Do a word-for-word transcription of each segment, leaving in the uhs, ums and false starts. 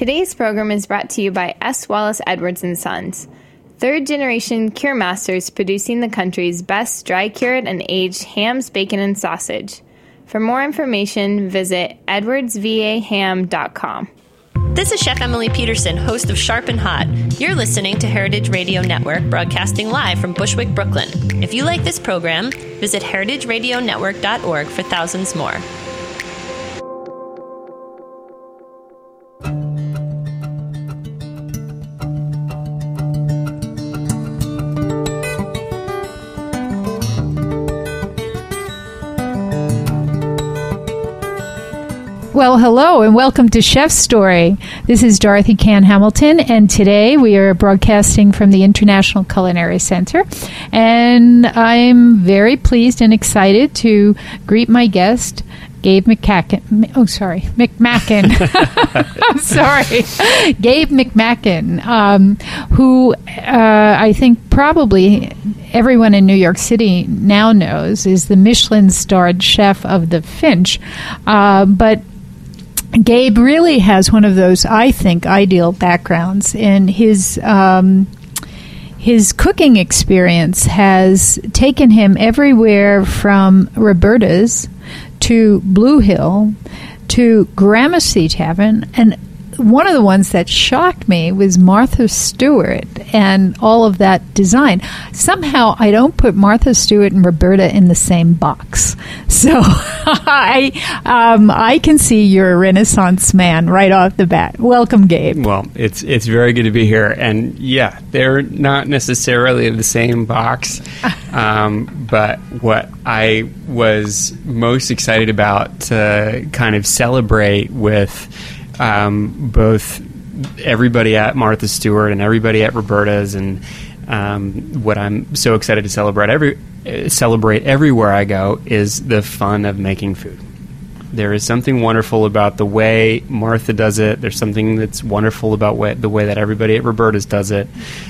Today's program is brought to you by S. Wallace Edwards and Sons, third-generation cure masters producing the country's best dry-cured and aged hams, bacon, and sausage. For more information, visit edwards v a ham dot com. This is Chef Emily Peterson, host of Sharp and Hot. You're listening to Heritage Radio Network, broadcasting live from Bushwick, Brooklyn. If you like this program, visit heritage radio network dot org for thousands more. Well, hello and welcome to Chef's Story. This is Dorothy Cann Hamilton, and today we are broadcasting from the International Culinary Center. And I'm very pleased and excited to greet my guest, Gabe McMacken. Oh, sorry, McMacken. I'm sorry, Gabe McMacken, um, who uh, I think probably everyone in New York City now knows is the Michelin-starred chef of the Finch. Uh, but Gabe really has one of those, I think, ideal backgrounds. In his um, his cooking experience has taken him everywhere from Roberta's to Blue Hill to Gramercy Tavern, and one of the ones that shocked me was Martha Stewart and all of that design. Somehow I don't put Martha Stewart and Roberta in the same box. So I um, I can see you're a Renaissance man right off the bat. Welcome, Gabe. Well, it's it's very good to be here. And yeah, they're not necessarily in the same box. Um, but what I was most excited about to kind of celebrate with Um, both everybody at Martha Stewart and everybody at Roberta's, and um, what I'm so excited to celebrate every uh, celebrate everywhere I go is the fun of making food. There is something wonderful about the way Martha does it. There's something that's wonderful about way, the way that everybody at Roberta's does it.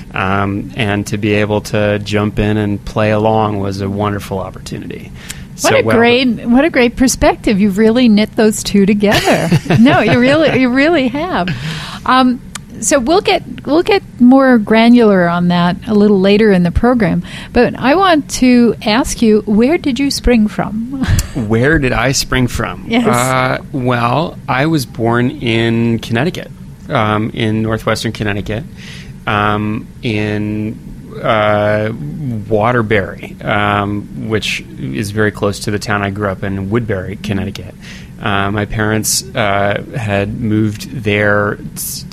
Um, and to be able to jump in and play along was a wonderful opportunity. What so, a well, great, what a great perspective! You've really knit those two together. No, you really, you really have. Um, so we'll get we'll get more granular on that a little later in the program. But I want to ask you, where did you spring from? Where did I spring from? Yes. Uh, well, I was born in Connecticut, um, in northwestern Connecticut, um, in Uh, Waterbury, um, which is very close to the town I grew up in, Woodbury, Connecticut. Uh, my parents uh, had moved there t-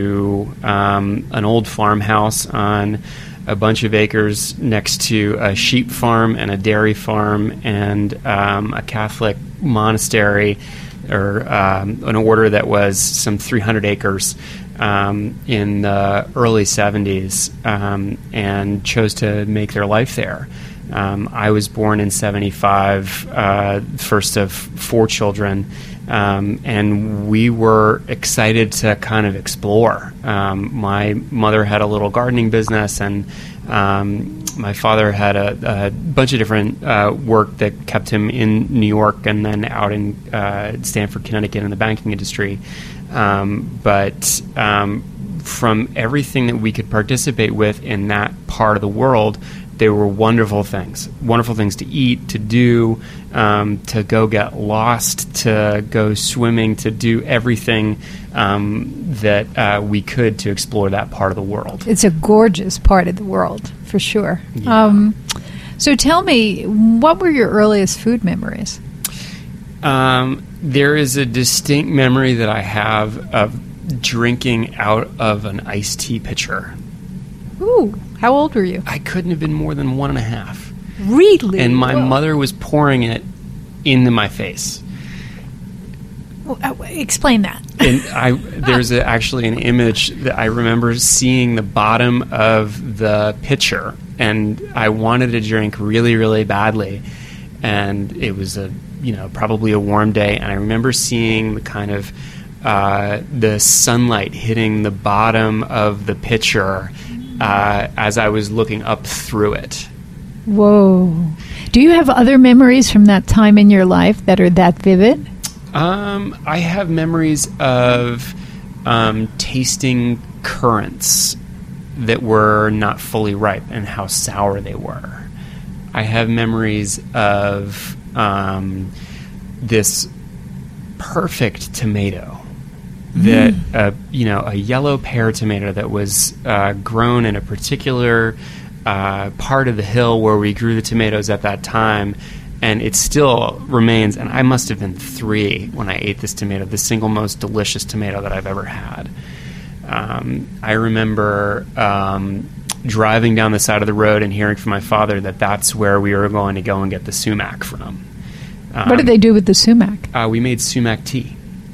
to um, an old farmhouse on a bunch of acres next to a sheep farm and a dairy farm and um, a Catholic monastery, or um, an order that was some three hundred acres. Um, in the early seventies, um, and chose to make their life there. Um, I was born in seventy-five, uh, first of four children, um, and we were excited to kind of explore. Um, my mother had a little gardening business, and um, my father had a, a bunch of different uh, work that kept him in New York and then out in uh, Stamford, Connecticut in the banking industry. Um, but um, from everything that we could participate with in that part of the world, they were wonderful things, wonderful things to eat, to do, um, to go get lost, to go swimming, to do everything um, that uh, we could to explore that part of the world. It's a gorgeous part of the world, for sure. Yeah. Um, so tell me, what were your earliest food memories? Um, there is a distinct memory that I have of drinking out of an iced tea pitcher. Ooh, how old were you? I couldn't have been more than one and a half. Really? And my Whoa. mother was pouring it into my face. Well, uh, explain that. And I, there's a, actually an image that I remember seeing the bottom of the pitcher, and I wanted a drink really, really badly. And it was a, you know, probably a warm day, and I remember seeing the kind of uh, the sunlight hitting the bottom of the pitcher uh, as I was looking up through it. Whoa. Do you have other memories from that time in your life that are that vivid? Um, I have memories of um, tasting currants that were not fully ripe and how sour they were. I have memories of um, this perfect tomato that, mm. uh, you know, a yellow pear tomato that was uh, grown in a particular uh, part of the hill where we grew the tomatoes at that time, and it still remains, and I must have been three when I ate this tomato, the single most delicious tomato that I've ever had. Um, I remember um, driving down the side of the road and hearing from my father that that's where we were going to go and get the sumac from. Um, what did they do with the sumac? Uh, we made sumac tea,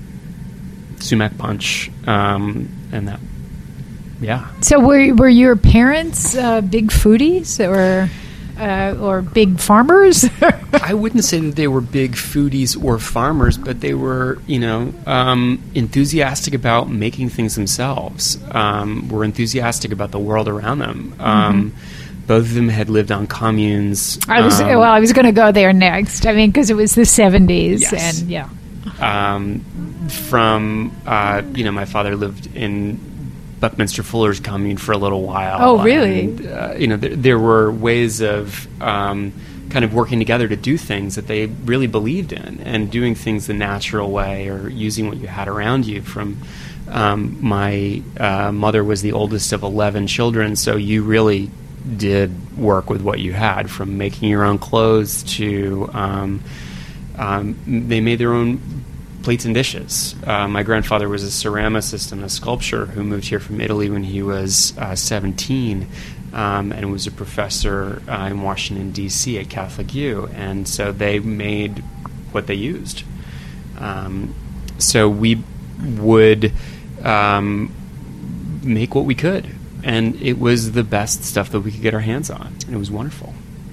sumac punch, um, and that, yeah. So were were your parents uh, big foodies or uh, or big farmers? I wouldn't say that they were big foodies or farmers, but they were, you know, um, enthusiastic about making things themselves. Um, were enthusiastic about the world around them. Um, mm-hmm. Both of them had lived on communes. I was um, well. I was going to go there next. I mean, because it was the seventies, yes. and yeah. Um, from uh, you know, my father lived in Buckminster Fuller's commune for a little while. Oh, really? And, uh, you know, th- there were ways of um, kind of working together to do things that they really believed in, and doing things the natural way, or using what you had around you. From um, my uh, mother was the oldest of eleven children, so you really did work with what you had, from making your own clothes to um, um, they made their own plates and dishes. Uh, my grandfather was a ceramicist and a sculptor who moved here from Italy when he was uh, seventeen, um, and was a professor uh, in Washington, D C at Catholic U, and so they made what they used. Um, so we would um, make what we could, and it was the best stuff that we could get our hands on, and it was wonderful.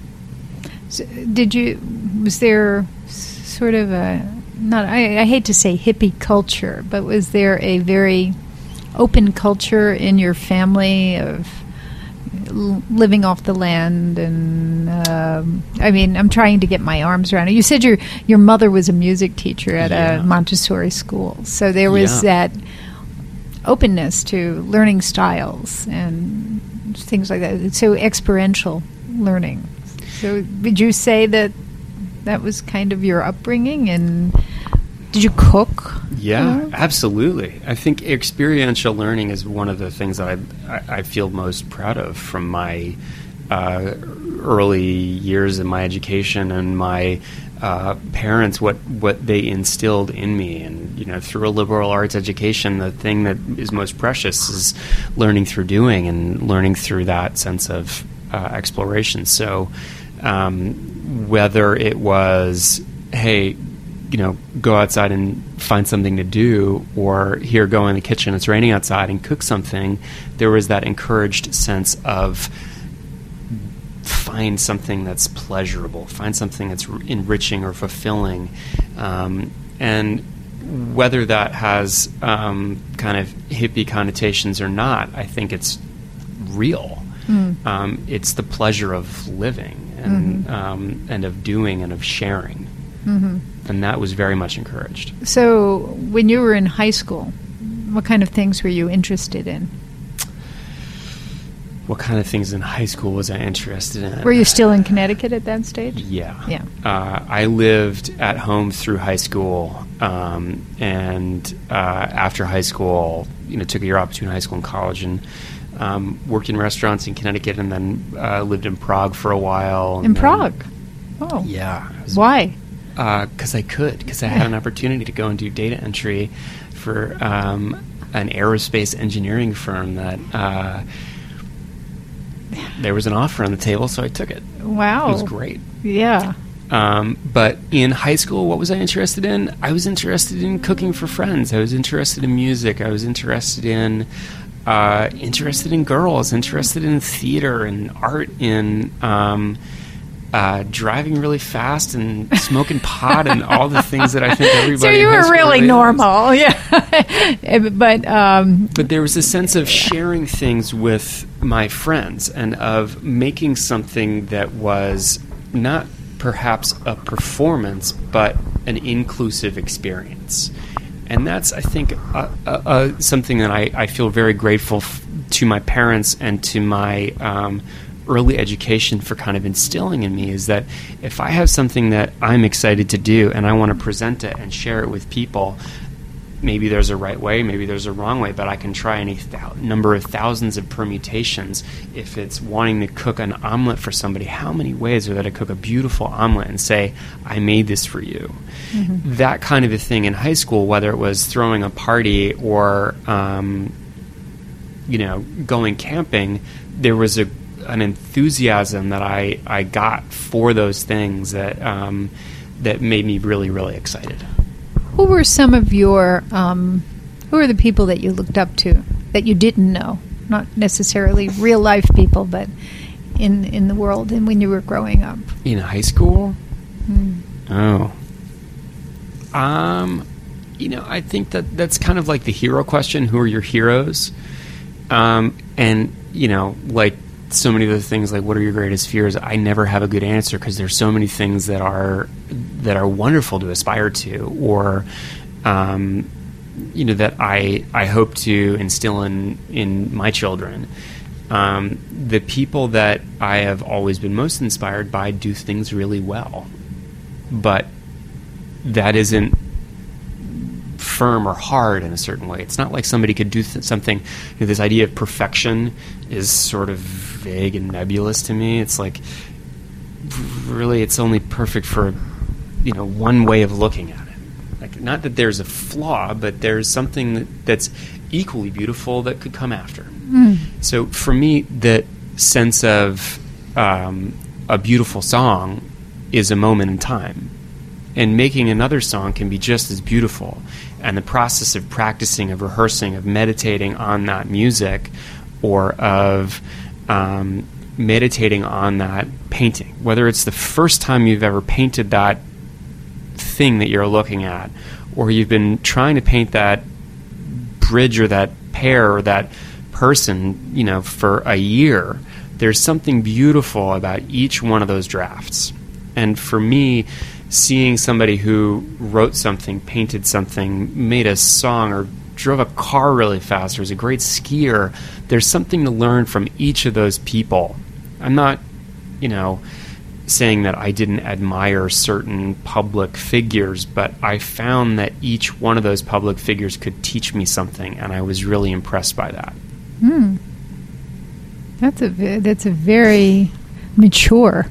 So did you, was there sort of a, not, I, I hate to say hippie culture, but was there a very open culture in your family of l- living off the land? And um, I mean, I'm trying to get my arms around it. You said your your mother was a music teacher at yeah. a Montessori school, so there was yeah. that openness to learning styles and things like that. So experiential learning. So would you say that that was kind of your upbringing? And did you cook? Yeah, you know? Absolutely. I think experiential learning is one of the things that I, I, I feel most proud of from my uh, early years in my education and my uh, parents, what, what they instilled in me. And, you know, through a liberal arts education, the thing that is most precious is learning through doing, and learning through that sense of uh, exploration. So um, whether it was, hey, you know, go outside and find something to do, or here, go in the kitchen, it's raining outside, and cook something, there was that encouraged sense of find something that's pleasurable, find something that's enriching or fulfilling. Um, and whether that has um, kind of hippie connotations or not, I think it's real. Mm. Um, it's the pleasure of living and, mm-hmm. um, and of doing and of sharing. Mm-hmm. And that was very much encouraged. So when you were in high school, what kind of things were you interested in? What kind of things in high school was I interested in? Were you still in Connecticut at that stage? Yeah. Yeah. Uh, I lived at home through high school, um, and uh, after high school, you know, took a year off between high school and college, and um, worked in restaurants in Connecticut, and then uh, lived in Prague for a while. In then, Prague? Oh. Yeah. Why? Because uh, I could, because I had an opportunity to go and do data entry for um, an aerospace engineering firm that uh, there was an offer on the table, so I took it. Wow. It was great. Yeah. Um, but in high school, what was I interested in? I was interested in cooking for friends. I was interested in music. I was interested in uh, interested in girls, interested in theater and art, in um, Uh, driving really fast and smoking pot and all the things that I think everybody. So you were really normal, yeah. but um, but there was a sense of sharing things with my friends and of making something that was not perhaps a performance but an inclusive experience. And that's, I think, uh, uh, uh, something that I, I feel very grateful f- to my parents and to my um, early education for kind of instilling in me, is that if I have something that I'm excited to do and I want to present it and share it with people, maybe there's a right way, maybe there's a wrong way, but I can try any th- number of thousands of permutations. If it's wanting to cook an omelet for somebody, how many ways are there to cook a beautiful omelet and say, I made this for you? Mm-hmm. That kind of a thing in high school, whether it was throwing a party or, um, you know, going camping, there was a an enthusiasm that I, I got for those things that um, that made me really, really excited. Who were some of your, um, who are the people that you looked up to that you didn't know? Not necessarily real life people, but in in the world and when you were growing up. In high school? Hmm. Oh. Um, you know, I think that that's kind of like the hero question. Who are your heroes? Um, and, you know, like so many of the things like, what are your greatest fears? I never have a good answer because there's so many things that are that are wonderful to aspire to, or um, you know, that I I hope to instill in in my children. Um, the people that I have always been most inspired by do things really well, but that isn't firm or hard in a certain way. It's not like somebody could do th- something. You know, this idea of perfection is sort of vague and nebulous to me. It's like, really, it's only perfect for, you know, one way of looking at it. Like, not that there's a flaw, but there's something that, that's equally beautiful that could come after. Mm. So for me, the sense of um, a beautiful song is a moment in time. And making another song can be just as beautiful. And the process of practicing, of rehearsing, of meditating on that music, or of um, meditating on that painting, whether it's the first time you've ever painted that thing that you're looking at, or you've been trying to paint that bridge or that pair or that person, you know, for a year, there's something beautiful about each one of those drafts. And for me, seeing somebody who wrote something, painted something, made a song, or drove a car really fast, or was a great skier, there's something to learn from each of those people. I'm not, you know, saying that I didn't admire certain public figures, but I found that each one of those public figures could teach me something, and I was really impressed by that. Hmm. That's a that's a very mature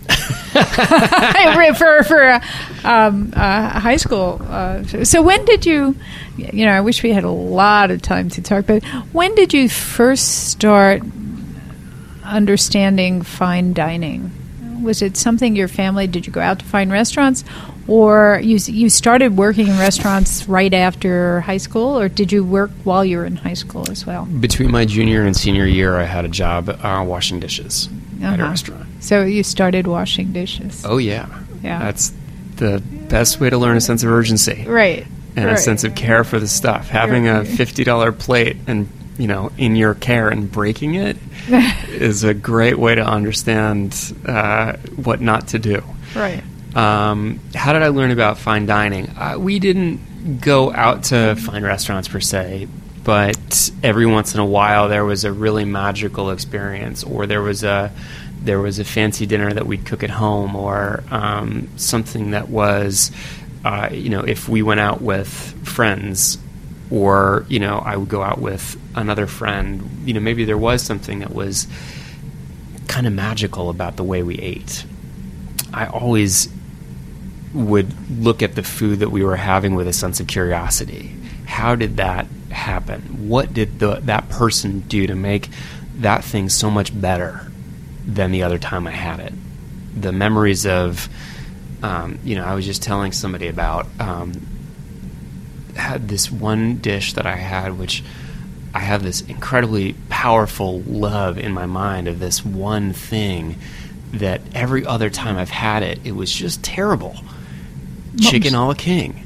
for for uh, um, uh, high school. Uh, so when did you? You know, I wish we had a lot of time to talk, but when did you first start understanding fine dining? Was it something your family? Did you go out to fine restaurants, or you you started working in restaurants right after high school, or did you work while you were in high school as well? Between my junior and senior year, I had a job uh, washing dishes uh-huh. at a restaurant. So you started washing dishes. Oh yeah, yeah. That's the best way to learn a sense of urgency, right? And right. a sense of care for the stuff. Having right. a fifty dollar plate and, you know, in your care and breaking it is a great way to understand uh, what not to do. Right. Um, how did I learn about fine dining? Uh, we didn't go out to fine restaurants per se, but every once in a while there was a really magical experience, or there was a there was a fancy dinner that we'd cook at home, or um, something that was, uh, you know, if we went out with friends, or, you know, I would go out with another friend, you know, maybe there was something that was kind of magical about the way we ate. I always would look at the food that we were having with a sense of curiosity. How did that happen? What did the, that person do to make that thing so much better than the other time I had it? The memories of, um, you know, I was just telling somebody about, um, had this one dish that I had, which I have this incredibly powerful love in my mind of this one thing that every other time I've had it, it was just terrible. Mums. Chicken a la king.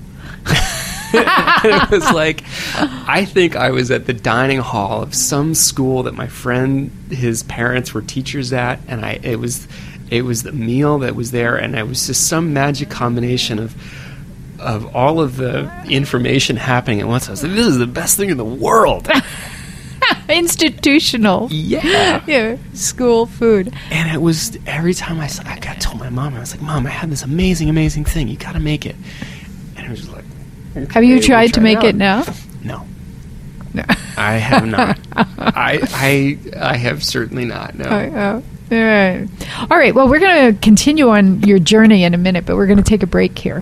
It was like, I think I was at the dining hall of some school that my friend, his parents were teachers at, and I it was it was the meal that was there, and it was just some magic combination of of all of the information happening at once. I was like, this is the best thing in the world. Institutional. Yeah. Yeah. School food. And it was, every time I, I got told my mom, I was like, Mom, I had this amazing, amazing thing. You got to make it. And it was like, okay, have you we'll tried to try make it, it now? No. No. I have not. I, I I have certainly not, no. Oh, oh. All right. All right. Well, we're going to continue on your journey in a minute, but we're going to take a break here.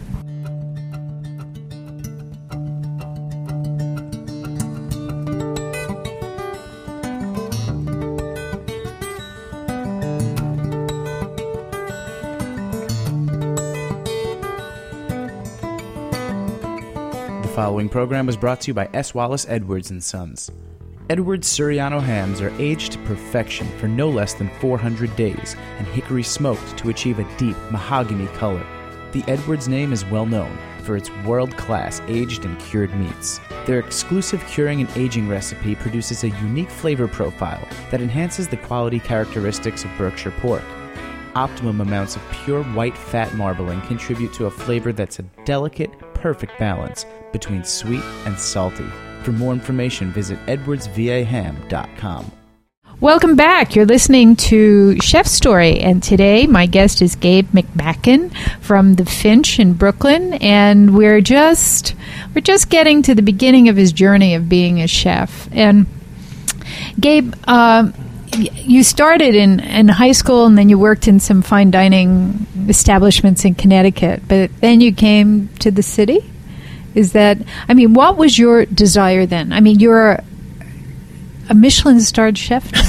The following program was brought to you by S. Wallace Edwards and Sons. Edwards Suriano hams are aged to perfection for no less than four hundred days and hickory smoked to achieve a deep mahogany color. The Edwards name is well known for its world-class aged and cured meats. Their exclusive curing and aging recipe produces a unique flavor profile that enhances the quality characteristics of Berkshire pork. Optimum amounts of pure white fat marbling contribute to a flavor that's a delicate, perfect balance between sweet and salty. For more information, visit edwards v a ham dot com. Welcome back. You're listening to Chef Story, and today my guest is Gabe McMacken from the Finch in Brooklyn, and we're just we're just getting to the beginning of his journey of being a chef. And Gabe, um, you started in, in high school, and then you worked in some fine dining establishments in Connecticut, but then you came to the city? Is that, I mean, what was your desire then? I mean, you're a, a Michelin-starred chef now.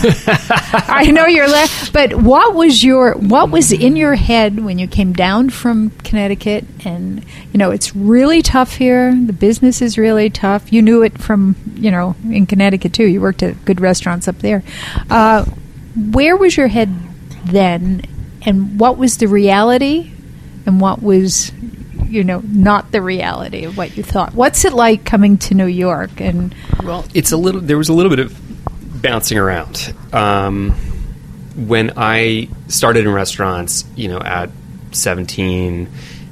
I know you're left, but what was your, what was in your head when you came down from Connecticut? And, you know, it's really tough here. The business is really tough. You knew it from, you know, in Connecticut too. You worked at good restaurants up there. Uh, where was your head then? And what was the reality? And what was, you know, not the reality of what you thought? What's it like coming to New York? And well, it's a little. There was a little bit of bouncing around um, when I started in restaurants. You know, at seventeen,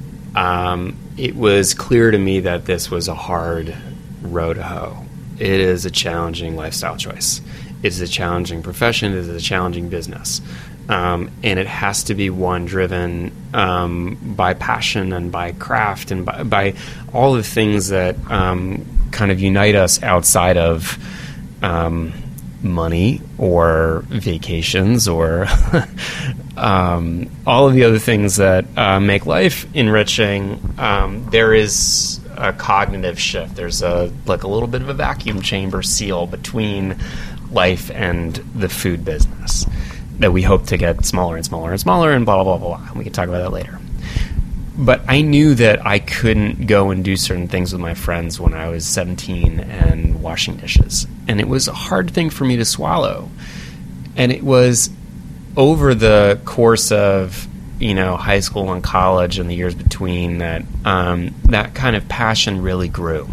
um, it was clear to me that this was a hard row to hoe. It is a challenging lifestyle choice. It is a challenging profession. It is a challenging business. Um, and it has to be one driven um, by passion and by craft and by, by all the things that um, kind of unite us outside of um, money or vacations or um, all of the other things that uh, make life enriching. Um, there is a cognitive shift. There's a like a little bit of a vacuum chamber seal between life and the food business that we hope to get smaller and smaller and smaller and blah, blah, blah, blah. We can talk about that later. But I knew that I couldn't go and do certain things with my friends when I was seventeen and washing dishes. And it was a hard thing for me to swallow. And it was over the course of, you know, high school and college and the years between that um, that kind of passion really grew.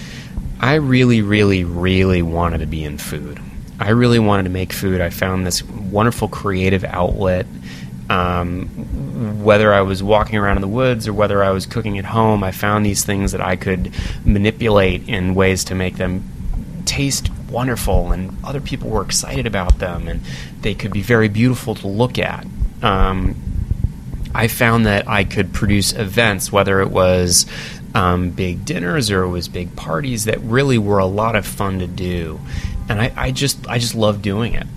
I really, really, really wanted to be in food. I really wanted to make food. I found this wonderful creative outlet. Um, whether I was walking around in the woods or whether I was cooking at home, I found these things that I could manipulate in ways to make them taste wonderful, and other people were excited about them, and they could be very beautiful to look at. Um, I found that I could produce events, whether it was um, big dinners or it was big parties, that really were a lot of fun to do. And I, I just I just love doing it.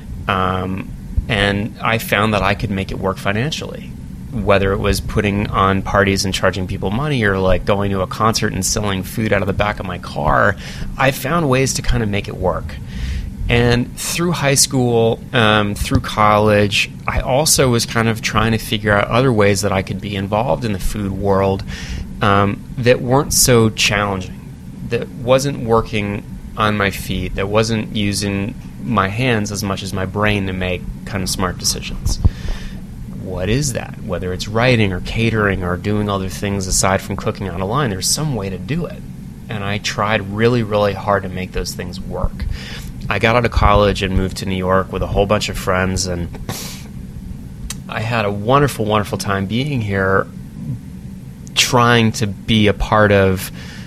Um, and I found that I could make it work financially, whether it was putting on parties and charging people money or like going to a concert and selling food out of the back of my car. I found ways to kind of make it work. And through high school, um, through college, I also was kind of trying to figure out other ways that I could be involved in the food world um, that weren't so challenging, that wasn't working on my feet, that wasn't using my hands as much as my brain to make kind of smart decisions. What is that? Whether it's writing or catering or doing other things aside from cooking on a line, there's some way to do it. And I tried really, really hard to make those things work. I got out of college and moved to New York with a whole bunch of friends, and I had a wonderful, wonderful time being here, trying to be a part of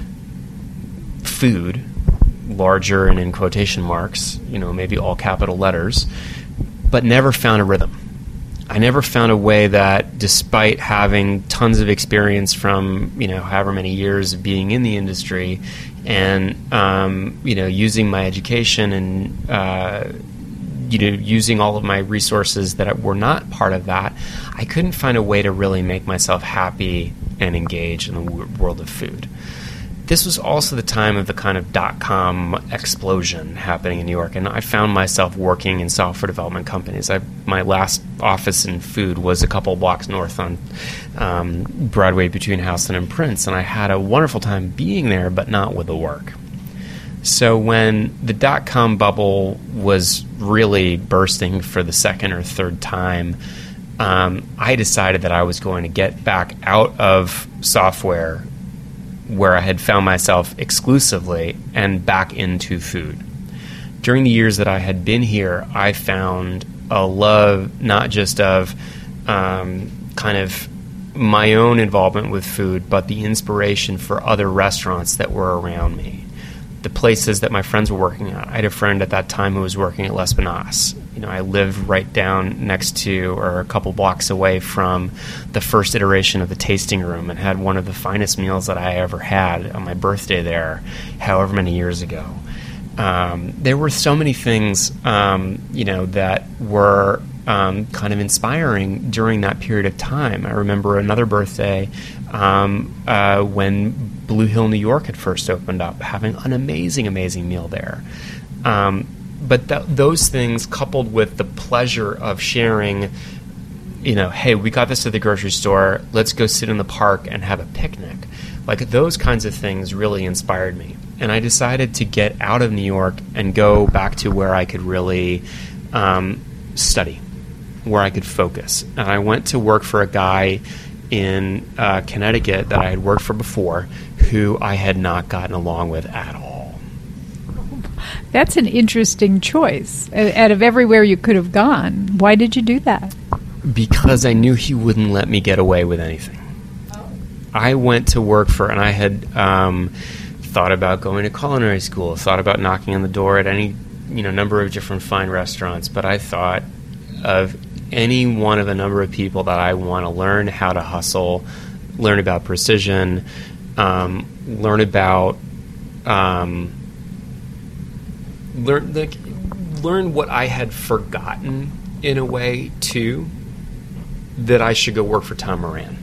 food, larger and in quotation marks, you know, maybe all capital letters, but never found a rhythm. I never found a way that, despite having tons of experience from, you know, however many years of being in the industry and, um, you know, using my education and, uh, you know, using all of my resources that were not part of that, I couldn't find a way to really make myself happy and engage in the w- world of food. This was also the time of the kind of dot-com explosion happening in New York, and I found myself working in software development companies. I, my last office in food was a couple blocks north on um, Broadway between Houston and Prince, and I had a wonderful time being there, but not with the work. So when the dot-com bubble was really bursting for the second or third time, um, I decided that I was going to get back out of software, where I had found myself exclusively, and back into food. During the years that I had been here, I found a love not just of um, kind of my own involvement with food, but the inspiration for other restaurants that were around me. The places that my friends were working at. I had a friend at that time who was working at L'Espinasse. You know, I lived right down next to, or a couple blocks away from, the first iteration of the tasting room, and had one of the finest meals that I ever had on my birthday there, however many years ago. Um, there were so many things, um, you know, that were um, kind of inspiring during that period of time. I remember another birthday um, uh, when Blue Hill, New York had first opened up, having an amazing, amazing meal there. Um, but th- those things, coupled with the pleasure of sharing, you know, hey, we got this at the grocery store, let's go sit in the park and have a picnic. Like, those kinds of things really inspired me. And I decided to get out of New York and go back to where I could really um, study, where I could focus. And I went to work for a guy in uh, Connecticut that I had worked for before, who I had not gotten along with at all. That's an interesting choice. Out of everywhere you could have gone, why did you do that? Because I knew he wouldn't let me get away with anything. Oh. I went to work for, and I had um, thought about going to culinary school, thought about knocking on the door at any, you know, number of different fine restaurants, but I thought of any one of a number of people that I want to learn how to hustle, learn about precision, um, learn about um, learn like learn what I had forgotten in a way too, that I should go work for Tom Moran.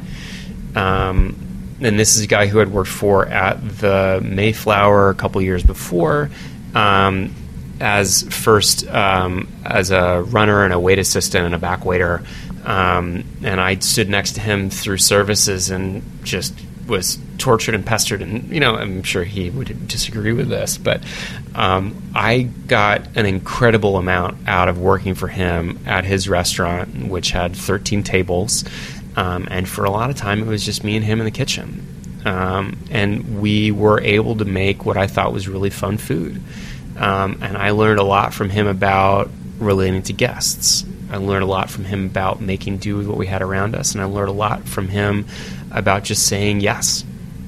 Um, and this is a guy who had worked for at the Mayflower a couple years before, um, as first um, as a runner and a wait assistant and a back waiter. Um, and I stood next to him through services and just was tortured and pestered. And, you know, I'm sure he would disagree with this, but um, I got an incredible amount out of working for him at his restaurant, which had thirteen tables. Um, and for a lot of time, it was just me and him in the kitchen. Um, and we were able to make what I thought was really fun food. Um, and I learned a lot from him about relating to guests. I learned a lot from him about making do with what we had around us. And I learned a lot from him about just saying yes.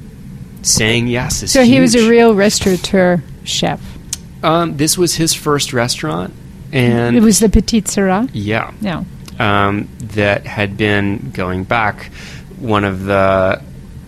Saying yes is So huge. he was a real restaurateur chef. Um, this was his first restaurant. And it was the Petite Sirah? Yeah. No. Um, that had been, going back, one of the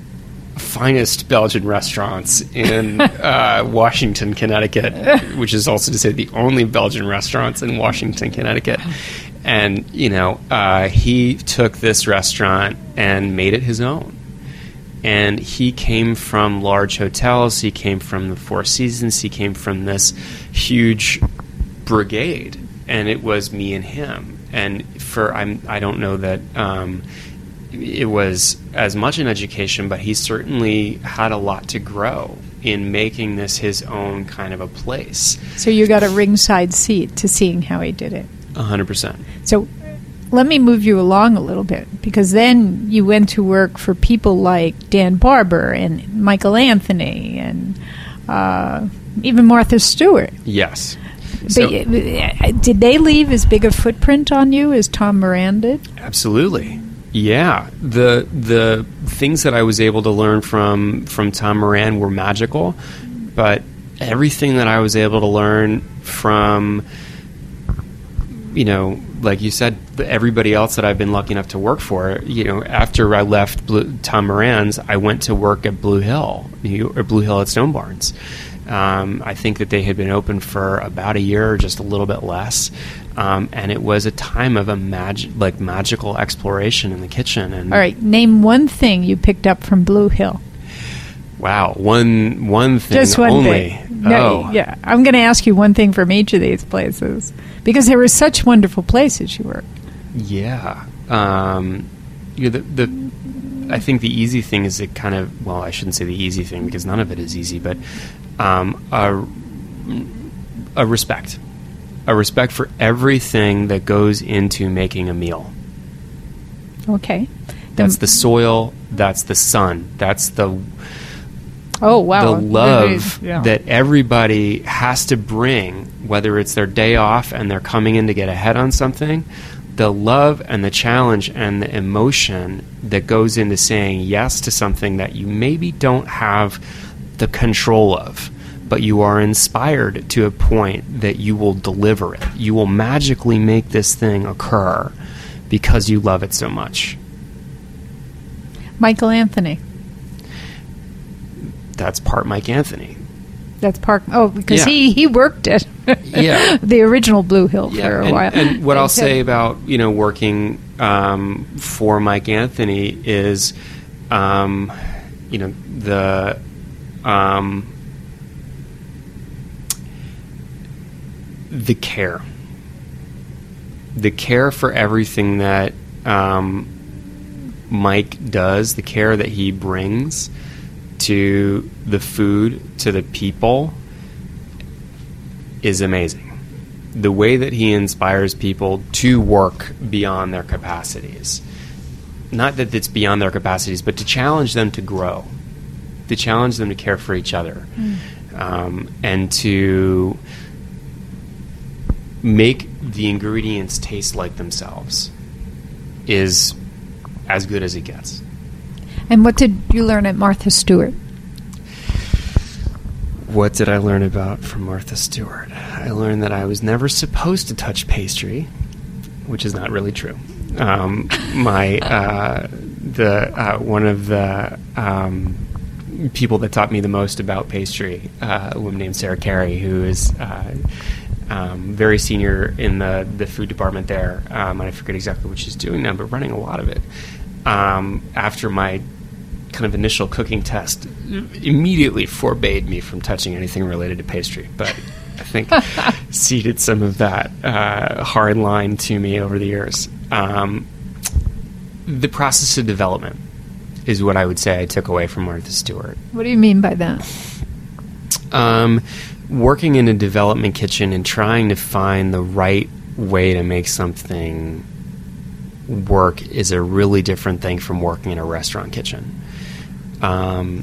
finest Belgian restaurants in uh, Washington, Connecticut, which is also to say the only Belgian restaurants in Washington, Connecticut. And, you know, uh, he took this restaurant and made it his own. And he came from large hotels. He came from the Four Seasons. He came from this huge brigade. And it was me and him. And for I'm, I don't know that um, it was as much an education, but he certainly had a lot to grow in making this his own kind of a place. So you got a ringside seat to seeing how he did it. A hundred percent. So let me move you along a little bit, because then you went to work for people like Dan Barber and Michael Anthony and uh, even Martha Stewart. Yes. But So, did they leave as big a footprint on you as Tom Moran did? absolutely. Yeah. The the things that I was able to learn from from Tom Moran were magical, but everything that I was able to learn from, you know, like you said, everybody else that I've been lucky enough to work for, you know, after I left Blue, Tom Moran's, I went to work at Blue Hill, New, or Blue Hill at Stone Barns. Um, I think that they had been open for about a year or just a little bit less. Um, and it was a time of a mag- like magical exploration in the kitchen. And all right, name one thing you picked up from Blue Hill. Wow, one one thing Just one only. thing. No, oh. yeah, I'm going to ask you one thing from each of these places because they were such wonderful places you worked. Yeah, um, you know, the, the I think the easy thing is it kind of well, I shouldn't say the easy thing because none of it is easy, but um, a, a respect, a respect for everything that goes into making a meal. Okay, that's the soil. That's the sun. That's the Oh, wow. the love yeah. that everybody has to bring, whether it's their day off and they're coming in to get ahead on something, the love and the challenge and the emotion that goes into saying yes to something that you maybe don't have the control of, but you are inspired to a point that you will deliver it. You will magically make this thing occur because you love it so much. Michael Anthony. That's part Mike Anthony. That's part. Oh, because Yeah. he, he worked at Yeah. the original Blue Hill Yeah, for a and, while. and what I'll so- say about, you know, working um, for Mike Anthony is, um, you know, the um, the care, the care for everything that um, Mike does, the care that he brings to the food, to the people, is amazing. The way that he inspires people to work beyond their capacities. Not that it's beyond their capacities, but to challenge them to grow, to challenge them to care for each other, mm. um, and to make the ingredients taste like themselves is as good as it gets. And what did you learn at Martha Stewart? What did I learn about from Martha Stewart? I learned that I was never supposed to touch pastry, which is not really true. Um, my uh, the uh, one of the um, people that taught me the most about pastry, uh, a woman named Sarah Carey, who is uh, um, very senior in the the food department there, um, and I forget exactly what she's doing now, but running a lot of it. Um, after my kind of initial cooking test, immediately forbade me from touching anything related to pastry, but I think seeded some of that uh, hard line to me over the years. Um, the process of development is what I would say I took away from Martha Stewart. What do you mean by that? Um, working in a development kitchen and trying to find the right way to make something work is a really different thing from working in a restaurant kitchen. Um,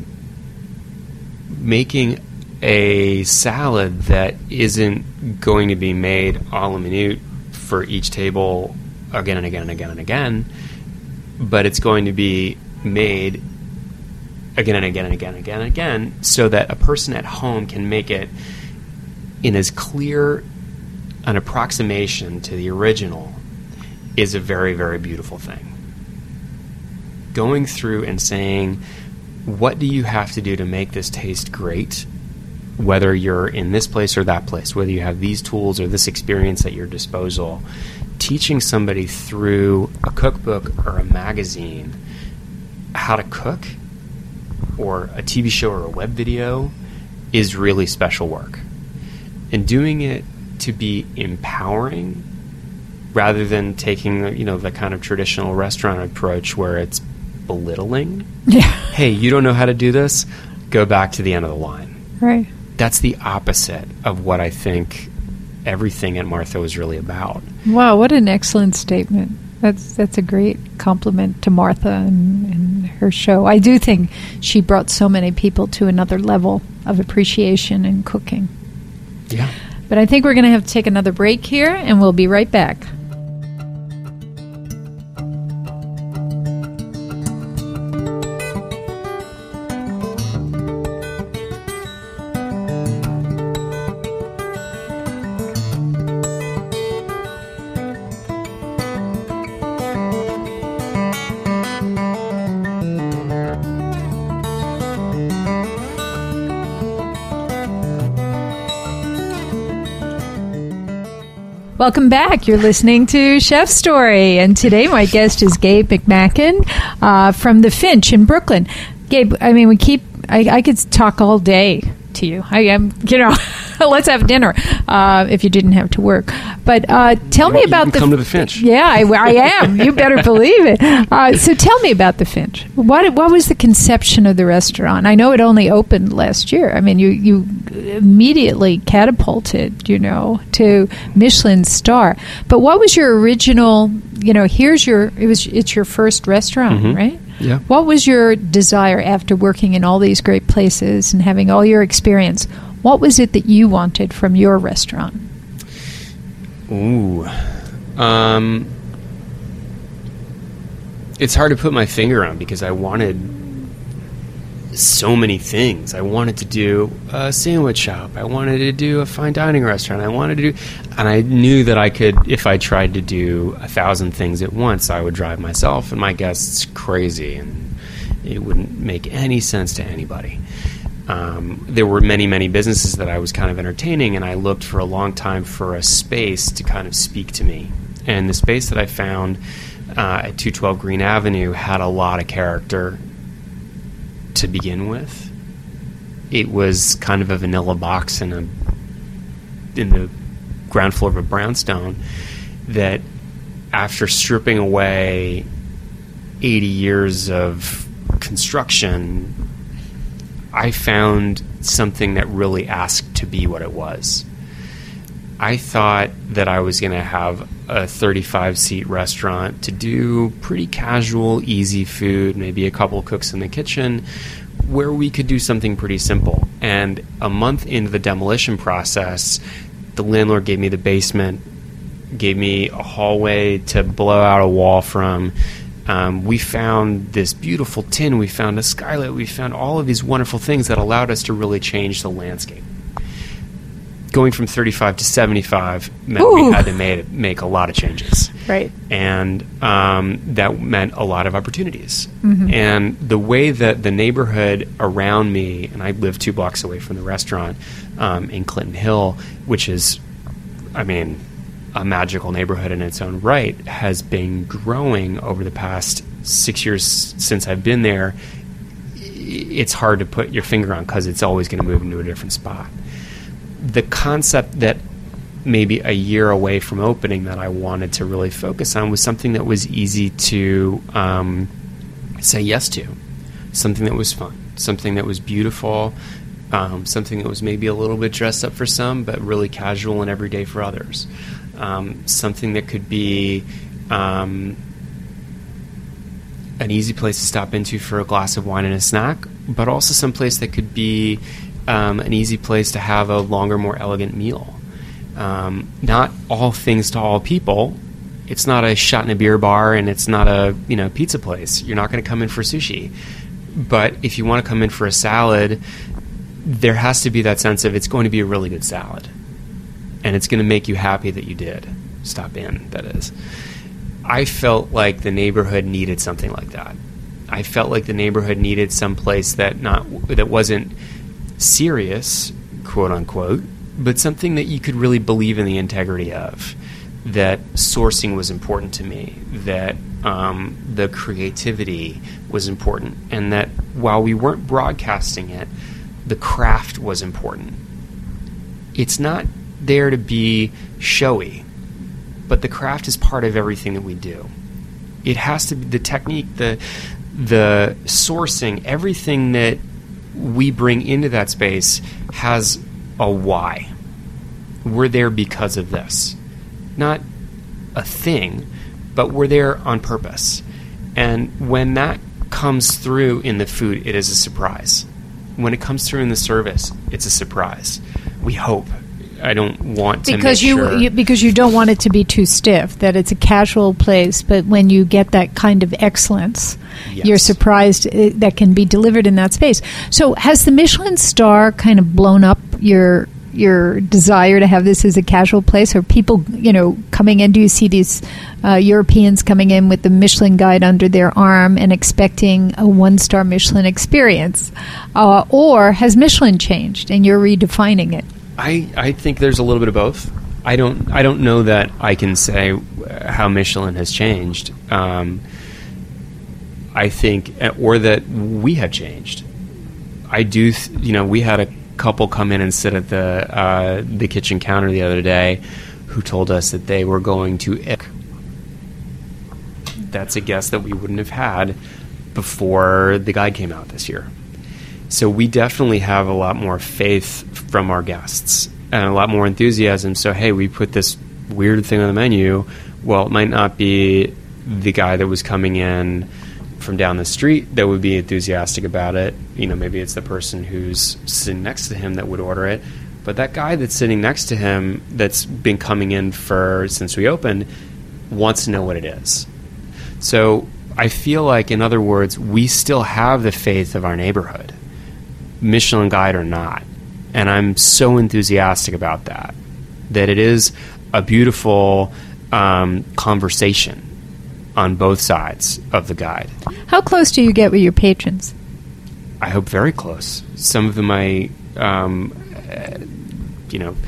making a salad that isn't going to be made a la minute for each table again and again and again and again, but it's going to be made again and again and again and again and again so that a person at home can make it in as clear an approximation to the original is a very, very beautiful thing. Going through and saying, what do you have to do to make this taste great, whether you're in this place or that place, whether you have these tools or this experience at your disposal, teaching somebody through a cookbook or a magazine how to cook or a T V show or a web video is really special work. And doing it to be empowering rather than taking the, you know, the kind of traditional restaurant approach where it's belittling. Yeah. Hey, you don't know how to do this? Go back to the end of the line. Right. That's the opposite of what I think everything at Martha was really about. Wow, what an excellent statement. That's that's a great compliment to Martha and, and her show. I do think she brought so many people to another level of appreciation in cooking. Yeah. But I think we're going to have to take another break here, and we'll be right back. Welcome back. You're listening to Chef Story, and today my guest is Gabe McMacken uh, from the Finch in Brooklyn. Gabe, I mean, we keep. I, I could talk all day to you. I am, you know. Let's have dinner uh, if you didn't have to work. But uh, tell me You about can the come to the Finch. Yeah, I, I am. You better believe it. Uh, so tell me about the Finch. What what was the conception of the restaurant? I know it only opened last year. I mean, you you immediately catapulted, you know, to Michelin star. But what was your original? You know, here's your. It was. It's your first restaurant, Mm-hmm. right? Yeah. What was your desire after working in all these great places and having all your experience? What was it that you wanted from your restaurant? Ooh. Um, it's hard to put my finger on because I wanted so many things. I wanted to do a sandwich shop. I wanted to do a fine dining restaurant. I wanted to do... And I knew that I could, if I tried to do a thousand things at once, I would drive myself and my guests crazy, and it wouldn't make any sense to anybody. Um, there were many, many businesses that I was kind of entertaining, and I looked for a long time for a space to kind of speak to me. And the space that I found uh, at two twelve Green Avenue had a lot of character to begin with. It was kind of a vanilla box in a in the ground floor of a brownstone that, after stripping away eighty years of construction, I found something that really asked to be what it was. I thought that I was going to have a thirty-five seat restaurant to do pretty casual, easy food, maybe a couple cooks in the kitchen, where we could do something pretty simple. And a month into the demolition process, the landlord gave me the basement, gave me a hallway to blow out a wall from. Um, we found this beautiful tin, we found a skylight, we found all of these wonderful things that allowed us to really change the landscape. Going from thirty-five to seventy-five meant Ooh. we had to make, make a lot of changes. Right. And um, that meant a lot of opportunities. Mm-hmm. And the way that the neighborhood around me, and I live two blocks away from the restaurant um, in Clinton Hill, which is, I mean, a magical neighborhood in its own right, has been growing over the past six years since I've been there. It's hard to put your finger on because it's always going to move into a different spot. The concept that maybe a year away from opening that I wanted to really focus on was something that was easy to um, say yes to, something that was fun, something that was beautiful, um, something that was maybe a little bit dressed up for some, but really casual and everyday for others. Um, something that could be um, an easy place to stop into for a glass of wine and a snack, but also some place that could be um, an easy place to have a longer, more elegant meal. Um, not all things to all people. It's not a shot in a beer bar, and it's not a you know pizza place. You're not going to come in for sushi. But if you want to come in for a salad, there has to be that sense of it's going to be a really good salad. And it's going to make you happy that you did stop in, that is. I felt like the neighborhood needed something like that. I felt like the neighborhood needed some place that not that wasn't serious, quote unquote, but something that you could really believe in the integrity of. That sourcing was important to me, that um, the creativity was important, and that while we weren't broadcasting it, the craft was important. It's not there to be showy, but the craft is part of everything that we do. It has to be the technique, the the sourcing, everything that we bring into that space has a why. We're there because of this. Not a thing, but we're there on purpose. And when that comes through in the food, it is a surprise. When it comes through in the service, it's a surprise. We hope. I don't want to because make you, sure. you because you don't want it to be too stiff, that it's a casual place, but when you get that kind of excellence, Yes. you're surprised uh, that can be delivered in that space. So has the Michelin star kind of blown up your your desire to have this as a casual place? Or people, you know, coming in, do you see these uh, Europeans coming in with the Michelin guide under their arm and expecting a one-star Michelin experience? Uh, or has Michelin changed and you're redefining it? I, I think there's a little bit of both. I don't I don't know that I can say how Michelin has changed. Um, I think, or that we have changed. I do, th- you know, we had a couple come in and sit at the uh, the kitchen counter the other day who told us that they were going to I C. That's a guess that we wouldn't have had before the guide came out this year. So we definitely have a lot more faith from our guests and a lot more enthusiasm. So, hey, we put this weird thing on the menu. Well, it might not be the guy that was coming in from down the street that would be enthusiastic about it. You know, maybe it's the person who's sitting next to him that would order it. But that guy that's sitting next to him that's been coming in for since we opened wants to know what it is. So I feel like, in other words, we still have the faith of our neighborhood, Michelin Guide or not. And I'm so enthusiastic about that, that it is a beautiful um, conversation on both sides of the guide. How close do you get with your patrons? I hope very close. Some of them I, um, uh, you know,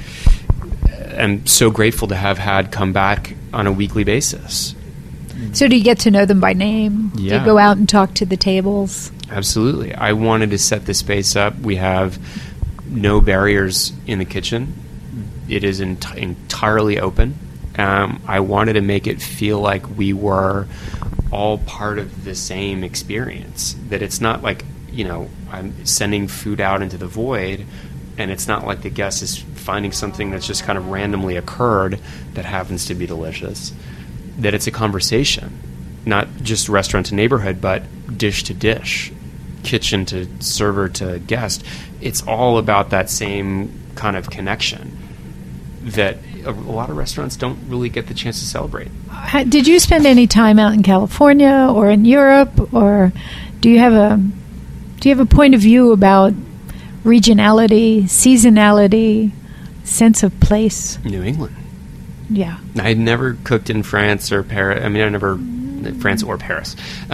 am so grateful to have had come back on a weekly basis. So do you get to know them by name? Yeah. Do you go out and talk to the tables? Absolutely. I wanted to set the space up. We have no barriers in the kitchen. It is ent- entirely open. Um, I wanted to make it feel like we were all part of the same experience. That it's not like, you know, I'm sending food out into the void, and it's not like the guest is finding something that's just kind of randomly occurred that happens to be delicious. That it's a conversation, not just restaurant to neighborhood, but dish to dish, kitchen to server to guest. It's all about that same kind of connection that a, a lot of restaurants don't really get the chance to celebrate. How, did you spend any time out in California or in Europe, or do you have a do you have a point of view about regionality, seasonality, sense of place? New England. Yeah. I never cooked in France or Paris. I mean, I never, France or Paris.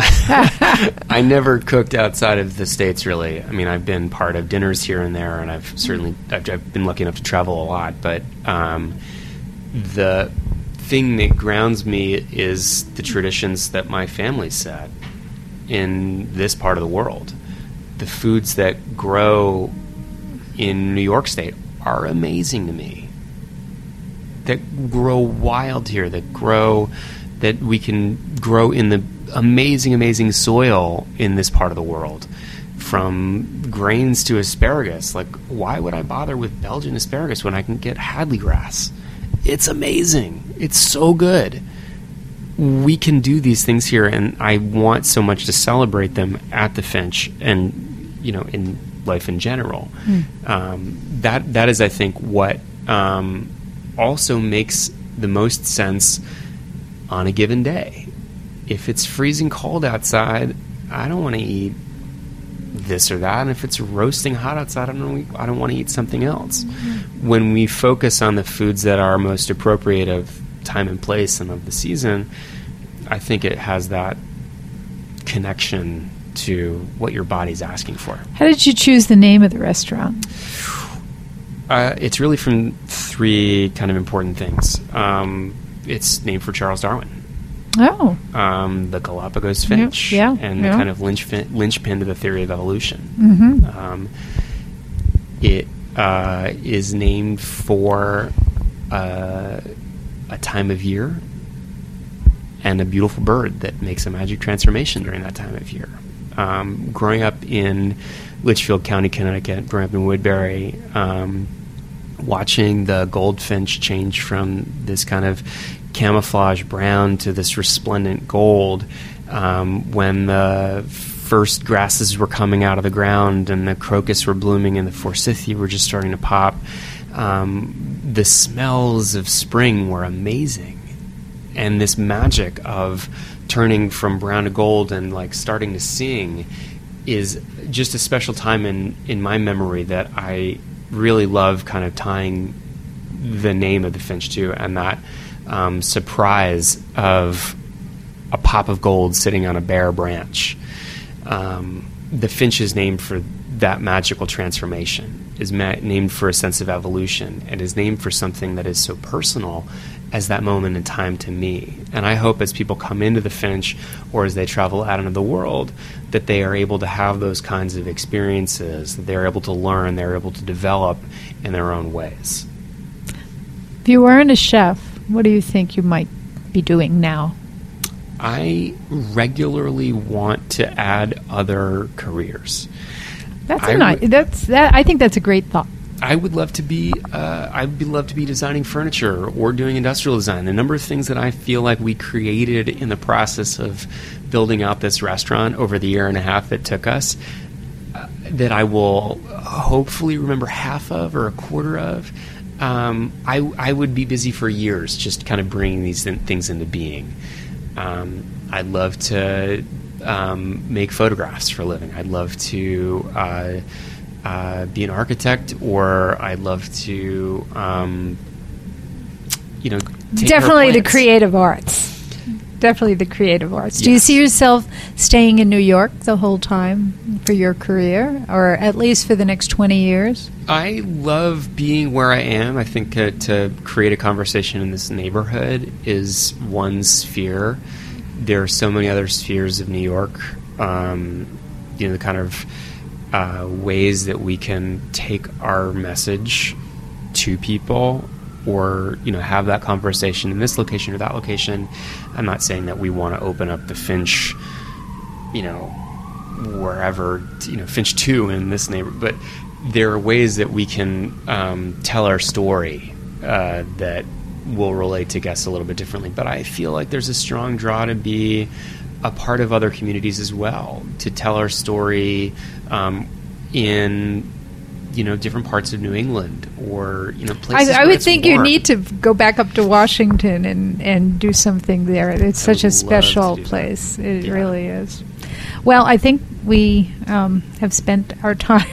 I never cooked outside of the States, really. I mean, I've been part of dinners here and there, and I've certainly, I've, I've been lucky enough to travel a lot. But um, the thing that grounds me is the traditions that my family set in this part of the world. The foods that grow in New York State are amazing to me. That grow wild here, that grow, that we can grow in the amazing, amazing soil in this part of the world. From grains to asparagus. Like, why would I bother with Belgian asparagus when I can get Hadley grass? It's amazing. It's so good. We can do these things here, and I want so much to celebrate them at the Finch and, you know, in life in general. Mm. Um, that that is, I think, what... Um, also makes the most sense on a given day. If it's freezing cold outside, I don't want to eat this or that. And if it's roasting hot outside, I don't, I don't want to eat something else. Mm-hmm. When we focus on the foods that are most appropriate of time and place and of the season, I think it has that connection to what your body's asking for. How did you choose the name of the restaurant? Uh, it's really from three kind of important things. Um, it's named for Charles Darwin. Oh. Um, the Galapagos finch. Yeah. yeah and yeah. the kind of linchpin, linchpin to the theory of evolution. Mm-hmm. Um, it uh, is named for uh, a time of year and a beautiful bird that makes a magic transformation during that time of year. Um, growing up in Litchfield County, Connecticut, growing up in Woodbury, um, watching the goldfinch change from this kind of camouflage brown to this resplendent gold, um, when the first grasses were coming out of the ground and the crocus were blooming and the forsythia were just starting to pop, um, the smells of spring were amazing. And this magic of turning from brown to gold and like starting to sing is just a special time in, in my memory that I really love kind of tying the name of the finch to, and that um, surprise of a pop of gold sitting on a bare branch. Um, the finch is named for that magical transformation. is ma- named for a sense of evolution and is named for something that is so personal as that moment in time to me. And I hope as people come into the Finch or as they travel out into the world that they are able to have those kinds of experiences, that they're able to learn, they're able to develop in their own ways. If you weren't a chef, what do you think you might be doing now? I regularly want to add other careers. That's I a nice. w- That's that. I think that's a great thought. I would love to be. Uh, I would be love to be designing furniture or doing industrial design. The number of things that I feel like we created in the process of building out this restaurant over the year and a half it took us, uh, that I will hopefully remember half of or a quarter of. Um, I I would be busy for years just kind of bringing these in, things into being. Um, I'd love to um, make photographs for a living. I'd love to uh, uh, be an architect, or I'd love to, um, you know, take Definitely the plants. creative arts. Definitely the creative arts. Do you Yes. see yourself staying in New York the whole time for your career, or at least for the next twenty years? I love being where I am. I think uh, to create a conversation in this neighborhood is one sphere. There are so many other spheres of New York. Um, you know, the kind of uh, ways that we can take our message to people, or you know, have that conversation in this location or that location. I'm not saying that we want to open up the Finch, you know, wherever, you know, Finch two in this neighborhood, but there are ways that we can um, tell our story uh, that will relate to guests a little bit differently. But I feel like there's a strong draw to be a part of other communities as well, to tell our story um, in, you know, different parts of New England, or, you know, places I, I where would it's think you warm. need to go back up to Washington and, and do something there. It's such a would love special to do that. place. It Yeah. really is. Well, I think we um, have spent our time,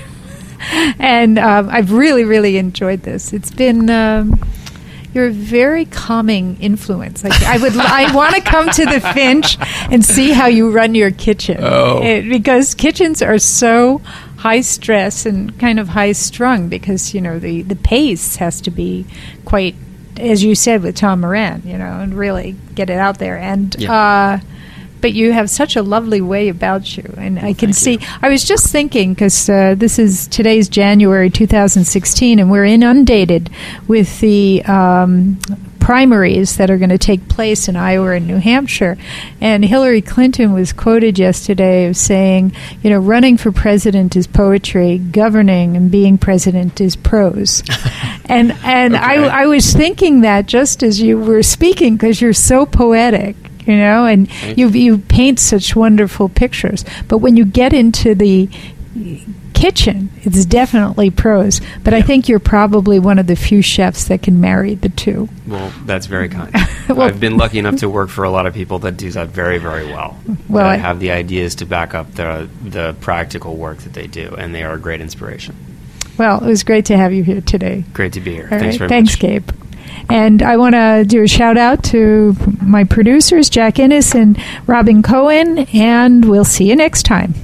and um, I've really, really enjoyed this. It's been. Um, You're a very calming influence. Like I would, I want to come to the Finch and see how you run your kitchen, Oh. It- because kitchens are so high stress and kind of high strung. Because you know the the pace has to be quite, as you said with Tom Moran, you know, and really get it out there. And Yeah. uh, but you have such a lovely way about you, and I can thank see. you. I was just thinking, because uh, this is today's January two thousand sixteen, and we're inundated with the um, primaries that are going to take place in Iowa and New Hampshire. And Hillary Clinton was quoted yesterday as saying, you know, running for president is poetry, governing and being president is prose. and and Okay. I, I was thinking that just as you were speaking, because you're so poetic. You know, and Thank you you paint such wonderful pictures. But when you get into the kitchen, it's definitely prose. But I Yeah. think you're probably one of the few chefs that can marry the two. Well, that's very kind. Well- I've been lucky enough to work for a lot of people that do that very, very well. Well, that I- have the ideas to back up the the practical work that they do, and they are a great inspiration. Well, it was great to have you here today. Great to be here. All Thanks right, very thanks, much. Gabe. And I want to do a shout out to my producers, Jack Innes and Robin Cohen, and we'll see you next time.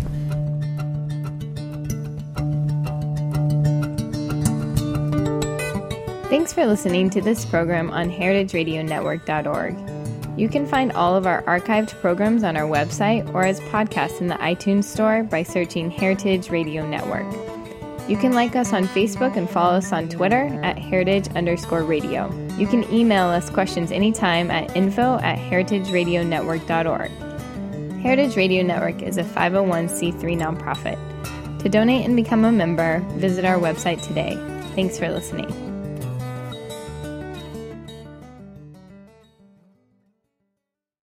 Thanks for listening to this program on heritage radio network dot org. You can find all of our archived programs on our website or as podcasts in the iTunes Store by searching Heritage Radio Network. You can like us on Facebook and follow us on Twitter at heritage underscore radio. You can email us questions anytime at info at heritage radio network dot org. Heritage Radio Network is a five oh one c three nonprofit. To donate and become a member, visit our website today. Thanks for listening.